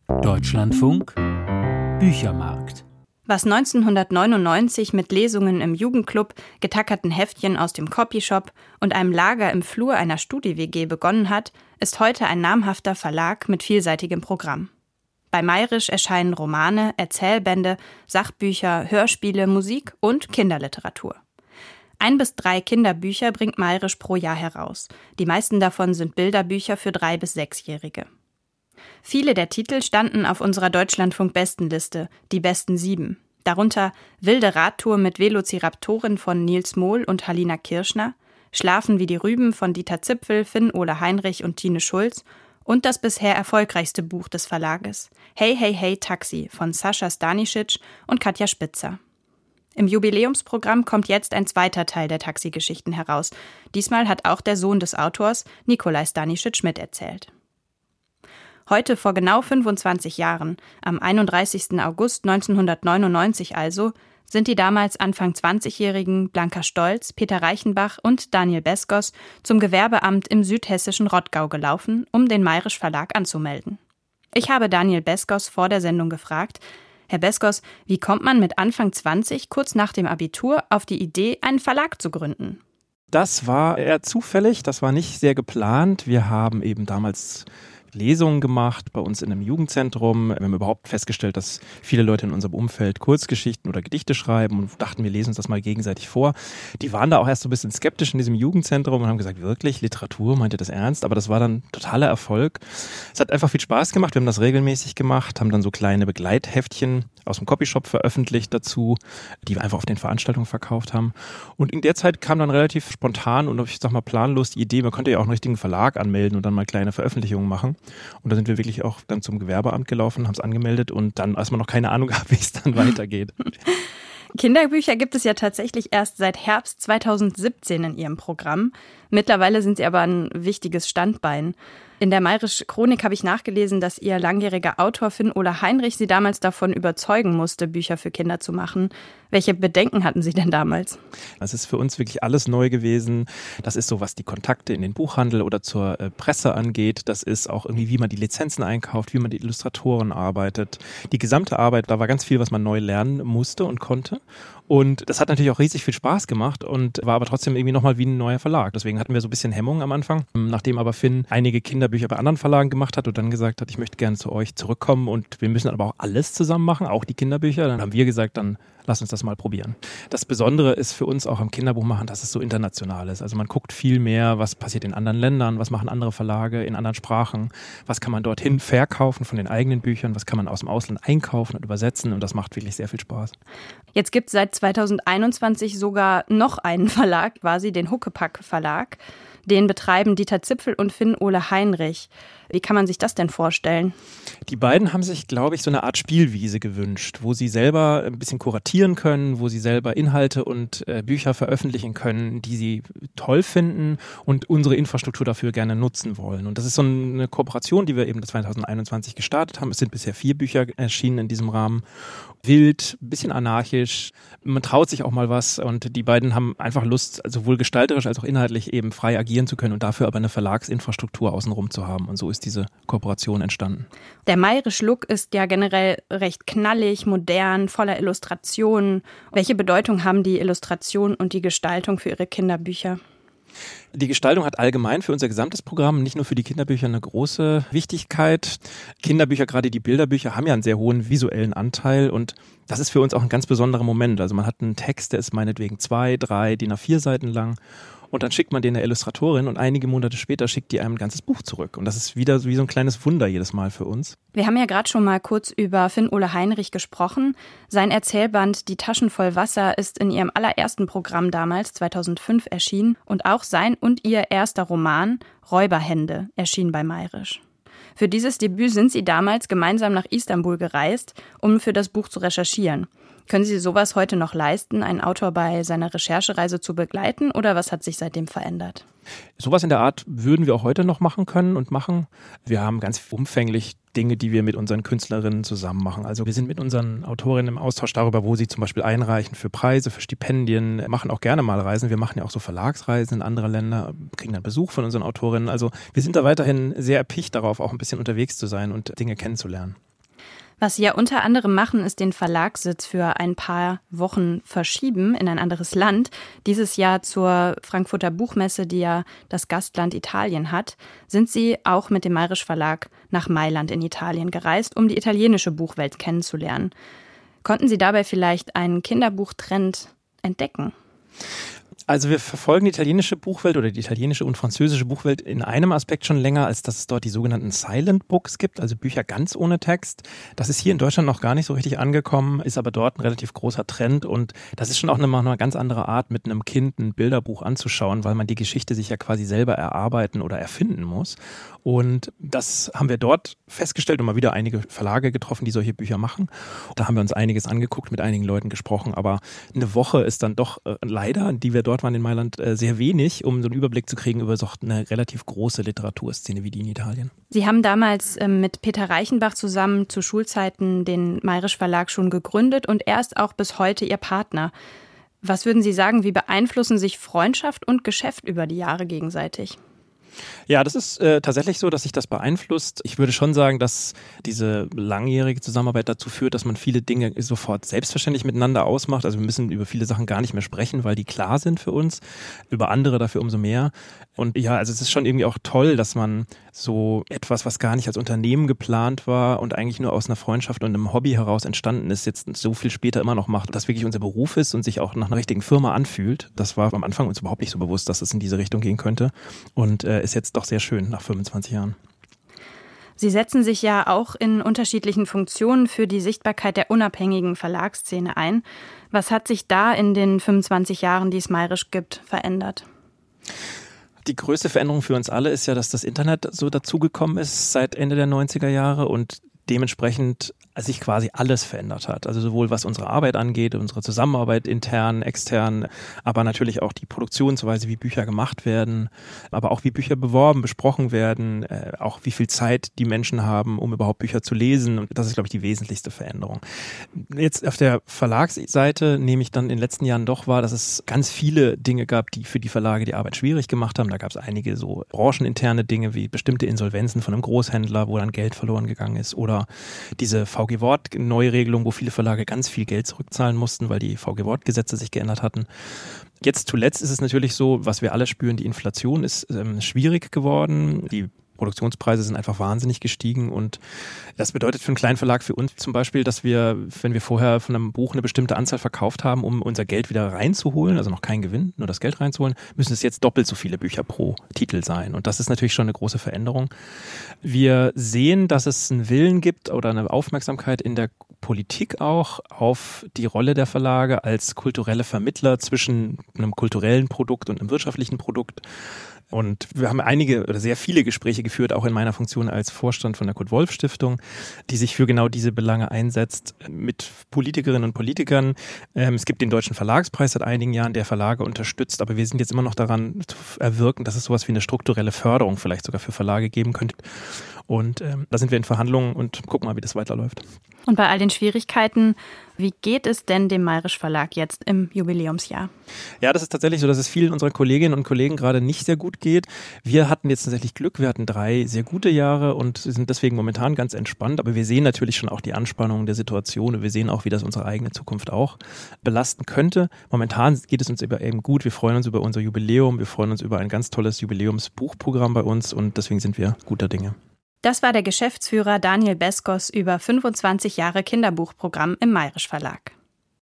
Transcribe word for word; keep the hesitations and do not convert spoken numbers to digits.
Deutschlandfunk Büchermarkt. Was neunzehnhundertneunundneunzig mit Lesungen im Jugendclub, getackerten Heftchen aus dem Copyshop und einem Lager im Flur einer Studi-W G begonnen hat, ist heute ein namhafter Verlag mit vielseitigem Programm. Bei Mayrisch erscheinen Romane, Erzählbände, Sachbücher, Hörspiele, Musik und Kinderliteratur. Ein bis drei Kinderbücher bringt Mayrisch pro Jahr heraus. Die meisten davon sind Bilderbücher für drei- bis sechsjährige. Viele der Titel standen auf unserer Deutschlandfunk-Bestenliste, die besten sieben. Darunter Wilde Radtour mit Velociraptoren von Nils Mohl und Halina Kirschner, Schlafen wie die Rüben von Dieter Zipfel, Finn-Ole Heinrich und Tine Schulz und das bisher erfolgreichste Buch des Verlages, Hey, hey, hey, Taxi von Sascha Stanisic und Katja Spitzer. Im Jubiläumsprogramm kommt jetzt ein zweiter Teil der Taxi-Geschichten heraus. Diesmal hat auch der Sohn des Autors, Nikolai Stanisic, miterzählt. Heute vor genau fünfundzwanzig Jahren, am einunddreißigsten August neunzehnhundertneunundneunzig also, sind die damals Anfang zwanzigjährigen Blanka Stolz, Peter Reichenbach und Daniel Beskos zum Gewerbeamt im südhessischen Rottgau gelaufen, um den Mayrisch Verlag anzumelden. Ich habe Daniel Beskos vor der Sendung gefragt: Herr Beskos, wie kommt man mit Anfang zwanzig, kurz nach dem Abitur, auf die Idee, einen Verlag zu gründen? Das war eher zufällig, das war nicht sehr geplant. Wir haben eben damals Lesungen gemacht bei uns in einem Jugendzentrum. Wir haben überhaupt festgestellt, dass viele Leute in unserem Umfeld Kurzgeschichten oder Gedichte schreiben und dachten, wir lesen uns das mal gegenseitig vor. Die waren da auch erst so ein bisschen skeptisch in diesem Jugendzentrum und haben gesagt, wirklich, Literatur, meint ihr das ernst? Aber das war dann totaler Erfolg. Es hat einfach viel Spaß gemacht. Wir haben das regelmäßig gemacht, haben dann so kleine Begleitheftchen aus dem Copyshop veröffentlicht dazu, die wir einfach auf den Veranstaltungen verkauft haben. Und in der Zeit kam dann relativ spontan und ich sag mal planlos die Idee, man könnte ja auch einen richtigen Verlag anmelden und dann mal kleine Veröffentlichungen machen. Und da sind wir wirklich auch dann zum Gewerbeamt gelaufen, haben es angemeldet und dann, als man noch keine Ahnung hat, wie es dann weitergeht. Kinderbücher gibt es ja tatsächlich erst seit Herbst zweitausendsiebzehn in ihrem Programm. Mittlerweile sind sie aber ein wichtiges Standbein. In der Mayrisch Chronik habe ich nachgelesen, dass ihr langjähriger Autor Finn-Ole Heinrich sie damals davon überzeugen musste, Bücher für Kinder zu machen. Welche Bedenken hatten Sie denn damals? Das ist für uns wirklich alles neu gewesen. Das ist so, was die Kontakte in den Buchhandel oder zur äh, Presse angeht. Das ist auch irgendwie, wie man die Lizenzen einkauft, wie man die Illustratoren arbeitet. Die gesamte Arbeit, da war ganz viel, was man neu lernen musste und konnte. Und das hat natürlich auch riesig viel Spaß gemacht und war aber trotzdem irgendwie nochmal wie ein neuer Verlag. Deswegen hatten wir so ein bisschen Hemmung am Anfang. Nachdem aber Finn einige Kinderbücher bei anderen Verlagen gemacht hat und dann gesagt hat, ich möchte gerne zu euch zurückkommen und wir müssen aber auch alles zusammen machen, auch die Kinderbücher, dann haben wir gesagt, dann lass uns das mal probieren. Das Besondere ist für uns auch am Kinderbuchmachen, dass es so international ist. Also man guckt viel mehr, was passiert in anderen Ländern, was machen andere Verlage in anderen Sprachen, was kann man dorthin verkaufen von den eigenen Büchern, was kann man aus dem Ausland einkaufen und übersetzen und das macht wirklich sehr viel Spaß. Jetzt gibt es seit zweitausendeinundzwanzig sogar noch einen Verlag, quasi den Huckepack Verlag. Den betreiben Dieter Zipfel und Finn-Ole Heinrich. Wie kann man sich das denn vorstellen? Die beiden haben sich, glaube ich, so eine Art Spielwiese gewünscht, wo sie selber ein bisschen kuratieren können, wo sie selber Inhalte und äh, Bücher veröffentlichen können, die sie toll finden und unsere Infrastruktur dafür gerne nutzen wollen. Und das ist so eine Kooperation, die wir eben zweitausendeinundzwanzig gestartet haben. Es sind bisher vier Bücher erschienen in diesem Rahmen. Wild, ein bisschen anarchisch, man traut sich auch mal was und die beiden haben einfach Lust, sowohl gestalterisch als auch inhaltlich eben frei agieren zu können und dafür aber eine Verlagsinfrastruktur außenrum zu haben und so ist diese Kooperation entstanden. Der Mayrisch Look ist ja generell recht knallig, modern, voller Illustrationen. Welche Bedeutung haben die Illustration und die Gestaltung für Ihre Kinderbücher? Die Gestaltung hat allgemein für unser gesamtes Programm, nicht nur für die Kinderbücher, eine große Wichtigkeit. Kinderbücher, gerade die Bilderbücher, haben ja einen sehr hohen visuellen Anteil und das ist für uns auch ein ganz besonderer Moment. Also man hat einen Text, der ist meinetwegen zwei, drei, D I N A vier Seiten lang und dann schickt man den der Illustratorin und einige Monate später schickt die einem ein ganzes Buch zurück. Und das ist wieder wie so ein kleines Wunder jedes Mal für uns. Wir haben ja gerade schon mal kurz über Finn-Ole Heinrich gesprochen. Sein Erzählband Die Taschen voll Wasser ist in ihrem allerersten Programm damals, zweitausendfünf, erschienen. Und auch sein und ihr erster Roman, Räuberhände, erschien bei Mayrisch. Für dieses Debüt sind sie damals gemeinsam nach Istanbul gereist, um für das Buch zu recherchieren. Können Sie sowas heute noch leisten, einen Autor bei seiner Recherchereise zu begleiten, oder was hat sich seitdem verändert? Sowas in der Art würden wir auch heute noch machen können und machen. Wir haben ganz umfänglich Dinge, die wir mit unseren Künstlerinnen zusammen machen. Also wir sind mit unseren Autorinnen im Austausch darüber, wo sie zum Beispiel einreichen für Preise, für Stipendien, machen auch gerne mal Reisen. Wir machen ja auch so Verlagsreisen in andere Länder, kriegen dann Besuch von unseren Autorinnen. Also wir sind da weiterhin sehr erpicht darauf, auch ein bisschen unterwegs zu sein und Dinge kennenzulernen. Was Sie ja unter anderem machen, ist den Verlagssitz für ein paar Wochen verschieben in ein anderes Land. Dieses Jahr zur Frankfurter Buchmesse, die ja das Gastland Italien hat, sind Sie auch mit dem Mayrisch Verlag nach Mailand in Italien gereist, um die italienische Buchwelt kennenzulernen. Konnten Sie dabei vielleicht einen Kinderbuchtrend entdecken? Also wir verfolgen die italienische Buchwelt oder die italienische und französische Buchwelt in einem Aspekt schon länger, als dass es dort die sogenannten Silent Books gibt, also Bücher ganz ohne Text. Das ist hier in Deutschland noch gar nicht so richtig angekommen, ist aber dort ein relativ großer Trend und das ist schon auch eine, eine ganz andere Art, mit einem Kind ein Bilderbuch anzuschauen, weil man die Geschichte sich ja quasi selber erarbeiten oder erfinden muss. Und das haben wir dort festgestellt und mal wieder einige Verlage getroffen, die solche Bücher machen. Da haben wir uns einiges angeguckt, mit einigen Leuten gesprochen, aber eine Woche ist dann doch äh, leider, die wir dort waren in Mailand, äh, sehr wenig, um so einen Überblick zu kriegen über so eine relativ große Literaturszene wie die in Italien. Sie haben damals äh, mit Peter Reichenbach zusammen zu Schulzeiten den Mayrisch Verlag schon gegründet und er ist auch bis heute Ihr Partner. Was würden Sie sagen, wie beeinflussen sich Freundschaft und Geschäft über die Jahre gegenseitig? Ja, das ist äh, tatsächlich so, dass sich das beeinflusst. Ich würde schon sagen, dass diese langjährige Zusammenarbeit dazu führt, dass man viele Dinge sofort selbstverständlich miteinander ausmacht. Also wir müssen über viele Sachen gar nicht mehr sprechen, weil die klar sind für uns, über andere dafür umso mehr. Und ja, also es ist schon irgendwie auch toll, dass man so etwas, was gar nicht als Unternehmen geplant war und eigentlich nur aus einer Freundschaft und einem Hobby heraus entstanden ist, jetzt so viel später immer noch macht, dass wirklich unser Beruf ist und sich auch nach einer richtigen Firma anfühlt. Das war am Anfang uns überhaupt nicht so bewusst, dass es in diese Richtung gehen könnte und äh, ist jetzt doch sehr schön nach fünfundzwanzig Jahren. Sie setzen sich ja auch in unterschiedlichen Funktionen für die Sichtbarkeit der unabhängigen Verlagsszene ein. Was hat sich da in den fünfundzwanzig Jahren, die es Mayrisch gibt, verändert? Die größte Veränderung für uns alle ist ja, dass das Internet so dazugekommen ist seit Ende der neunziger Jahre und dementsprechend sich quasi alles verändert hat. Also sowohl was unsere Arbeit angeht, unsere Zusammenarbeit intern, extern, aber natürlich auch die Produktionsweise, wie Bücher gemacht werden, aber auch wie Bücher beworben, besprochen werden, äh, auch wie viel Zeit die Menschen haben, um überhaupt Bücher zu lesen. Und das ist, glaube ich, die wesentlichste Veränderung. Jetzt auf der Verlagsseite nehme ich dann in den letzten Jahren doch wahr, dass es ganz viele Dinge gab, die für die Verlage die Arbeit schwierig gemacht haben. Da gab es einige so brancheninterne Dinge wie bestimmte Insolvenzen von einem Großhändler, wo dann Geld verloren gegangen ist, oder diese V G Wort-Neuregelung, wo viele Verlage ganz viel Geld zurückzahlen mussten, weil die V G Wort-Gesetze sich geändert hatten. Jetzt zuletzt ist es natürlich so, was wir alle spüren, die Inflation ist ähm, schwierig geworden. Die Produktionspreise sind einfach wahnsinnig gestiegen und das bedeutet für einen kleinen Verlag, für uns zum Beispiel, dass wir, wenn wir vorher von einem Buch eine bestimmte Anzahl verkauft haben, um unser Geld wieder reinzuholen, also noch kein Gewinn, nur das Geld reinzuholen, müssen es jetzt doppelt so viele Bücher pro Titel sein und das ist natürlich schon eine große Veränderung. Wir sehen, dass es einen Willen gibt oder eine Aufmerksamkeit in der Politik auch auf die Rolle der Verlage als kulturelle Vermittler zwischen einem kulturellen Produkt und einem wirtschaftlichen Produkt. Und wir haben einige oder sehr viele Gespräche geführt, auch in meiner Funktion als Vorstand von der Kurt-Wolf-Stiftung, die sich für genau diese Belange einsetzt, mit Politikerinnen und Politikern. Ähm, es gibt den Deutschen Verlagspreis seit einigen Jahren, der Verlage unterstützt, aber wir sind jetzt immer noch daran zu erwirken, dass es sowas wie eine strukturelle Förderung vielleicht sogar für Verlage geben könnte. Und ähm, da sind wir in Verhandlungen und gucken mal, wie das weiterläuft. Und bei all den Schwierigkeiten, wie geht es denn dem Mayrisch Verlag jetzt im Jubiläumsjahr? Ja, das ist tatsächlich so, dass es vielen unserer Kolleginnen und Kollegen gerade nicht sehr gut geht. Wir hatten jetzt tatsächlich Glück, wir hatten drei sehr gute Jahre und sind deswegen momentan ganz entspannt. Aber wir sehen natürlich schon auch die Anspannung der Situation und wir sehen auch, wie das unsere eigene Zukunft auch belasten könnte. Momentan geht es uns eben gut. Wir freuen uns über unser Jubiläum, wir freuen uns über ein ganz tolles Jubiläumsbuchprogramm bei uns und deswegen sind wir guter Dinge. Das war der Geschäftsführer Daniel Beskos über fünfundzwanzig Jahre Kinderbuchprogramm im Mayrisch Verlag.